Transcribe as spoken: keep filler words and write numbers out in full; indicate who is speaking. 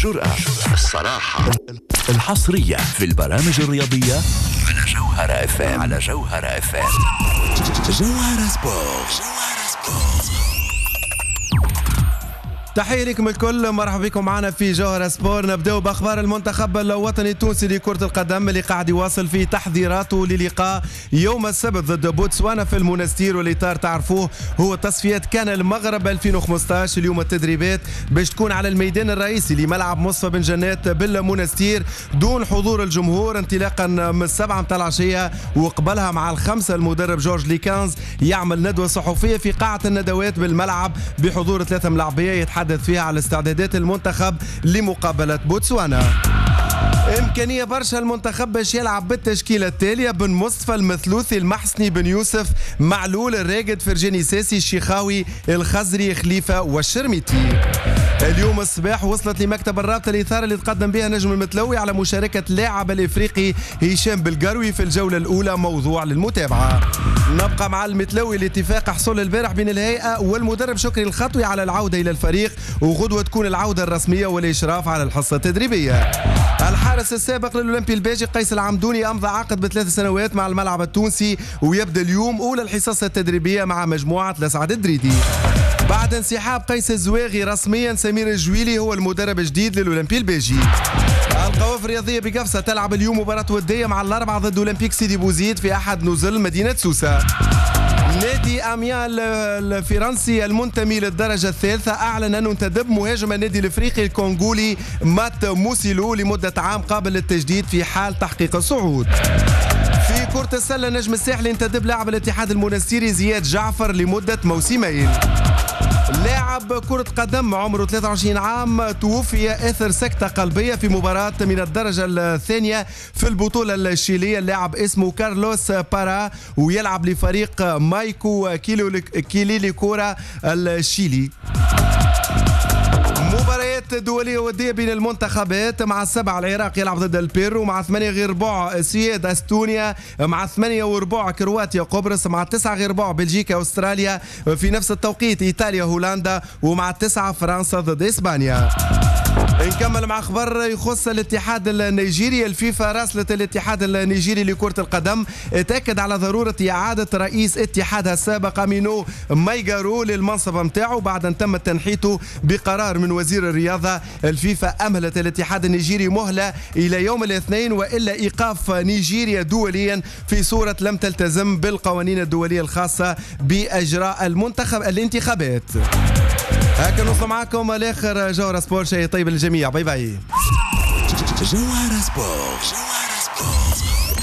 Speaker 1: الجرأة، الصراحة، الحصرية في البرامج الرياضية على جوهرة اف ام. على جوهرة اف ام. جوهرة سبورت.
Speaker 2: تحية لكم الكل، مرحبا بكم معنا في جوهرة سبور. نبدأ بأخبار المنتخب الوطني التونسي لكرة القدم اللي قاعد يواصل في تحضيراته للقاء يوم السبت ضد بوتسوانا في المونستير، والإطار تعرفوه هو تصفيات كان المغرب ألفين وخمسطاش. اليوم التدريبات باش تكون على الميدان الرئيسي لملعب مصطفى بن جنات بالمونستير دون حضور الجمهور، انطلاقا من السبعة متاع العشية، وقبلها مع الخمسة المدرب جورج ليكانز يعمل ندوة صحفية في قاعة الندوات بالملعب بحضور ثلاثة ملاعبية يتحدث تحدث فيها على استعدادات المنتخب لمقابلة بوتسوانا. إمكانية برشا المنتخب باش يلعب بالتشكيلة التالية: بن مصطفى، المثلوثي، المحسني، بن يوسف، معلول، الراقد، فرجاني ساسي، الشيخاوي، الخزري، خليفة والشرميتي. اليوم الصباح وصلت لمكتب الرابطة الإثارة اللي تقدم بها نجم المتلوي على مشاركة لاعب الإفريقي هشام بالقروي في الجولة الأولى موضوع للمتابعة. نبقى مع المتلوي. الاتفاق حصل البارح بين الهيئة والمدرب شكري الخطوي على العودة إلى الفريق، وغدوة تكون العودة الرسمية والإشراف على الحصة التدريبية. الحارس السابق للأولمبي الباجي قيس العمدوني أمضى عقد بثلاث سنوات مع الملعب التونسي، ويبدأ اليوم أولى الحصص التدريبية مع مجموعة لسعد الدريدي. بعد انسحاب قيس الزواغي رسميا، سمير الجويلي هو المدرب الجديد للأولمبي الباجي. القوافل الرياضية بقفصة تلعب اليوم مباراة ودية مع الأربعة ضد أولمبيك سيدي بوزيد في أحد نزل مدينة سوسة. نادي أميال الفرنسي المنتمي للدرجة الثالثة أعلن أنه انتدب مهاجم النادي الإفريقي الكونغولي مات موسيلو لمدة عام قابل للتجديد في حال تحقيق الصعود. في كرة السلة نجم الساحلي انتدب لاعب الاتحاد المنستيري زياد جعفر لمدة موسمين. لاعب كرة قدم عمره ثلاثة وعشرين عام توفي اثر سكتة قلبية في مباراة من الدرجة الثانية في البطولة الشيلية. اللاعب اسمه كارلوس بارا ويلعب لفريق مايكو كيليلي كورا الشيلي. مباريات دولية ودية بين المنتخبات: مع السبعة العراق يلعب ضد البيرو، مع ثمانية غير ربع سويد استونيا، مع ثمانية وربع كرواتيا قبرص، مع تسعة غير ربع بلجيكا استراليا، في نفس التوقيت ايطاليا هولندا، ومع تسعة فرنسا ضد اسبانيا. نكمل مع خبر يخص الاتحاد النيجيري. الفيفا راسلت الاتحاد النيجيري لكرة القدم تأكد على ضرورة إعادة رئيس اتحادها السابق أمينو مايغارو للمنصب متاعه بعد أن تم تنحيته بقرار من وزير الرياضة. الفيفا أمهلت الاتحاد النيجيري مهلة إلى يوم الاثنين وإلا إيقاف نيجيريا دوليا في صورة لم تلتزم بالقوانين الدولية الخاصة بإجراء المنتخب الانتخابات. هكا نوصل معكم لاخر جوهرة سبور. شيء طيب للجميع. باي باي.
Speaker 1: جوهرة سبور.